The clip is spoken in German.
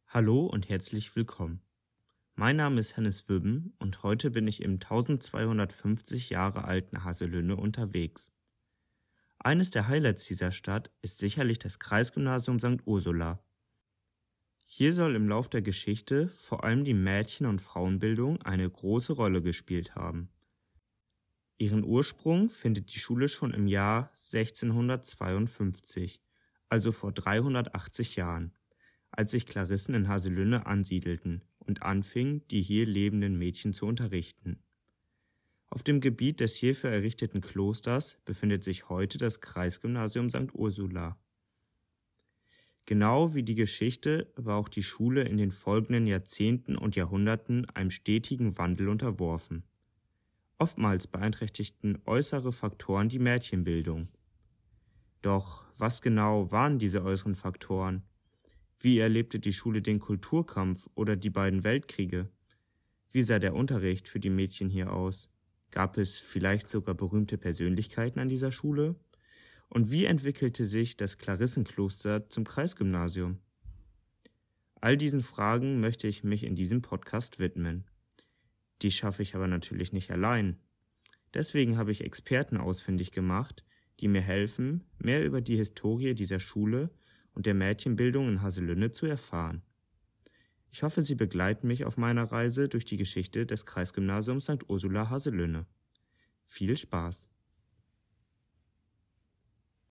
Hallo und herzlich willkommen. Mein Name ist Hennes Wübben und heute bin ich im 1250 Jahre alten Haselünne unterwegs. Eines der Highlights dieser Stadt ist sicherlich das Kreisgymnasium St. Ursula. Hier soll im Lauf der Geschichte vor allem die Mädchen- und Frauenbildung eine große Rolle gespielt haben. Ihren Ursprung findet die Schule schon im Jahr 1652, also vor 380 Jahren, als sich Klarissen in Haselünne ansiedelten und anfingen, die hier lebenden Mädchen zu unterrichten. Auf dem Gebiet des hierfür errichteten Klosters befindet sich heute das Kreisgymnasium St. Ursula. Genau wie die Geschichte war auch die Schule in den folgenden Jahrzehnten und Jahrhunderten einem stetigen Wandel unterworfen. Oftmals beeinträchtigten äußere Faktoren die Mädchenbildung. Doch was genau waren diese äußeren Faktoren? Wie erlebte die Schule den Kulturkampf oder die beiden Weltkriege? Wie sah der Unterricht für die Mädchen hier aus? Gab es vielleicht sogar berühmte Persönlichkeiten an dieser Schule? Und wie entwickelte sich das Klarissenkloster zum Kreisgymnasium? All diesen Fragen möchte ich mich in diesem Podcast widmen. Die schaffe ich aber natürlich nicht allein. Deswegen habe ich Experten ausfindig gemacht, die mir helfen, mehr über die Historie dieser Schule und der Mädchenbildung in Haselünne zu erfahren. Ich hoffe, Sie begleiten mich auf meiner Reise durch die Geschichte des Kreisgymnasiums St. Ursula Haselünne. Viel Spaß!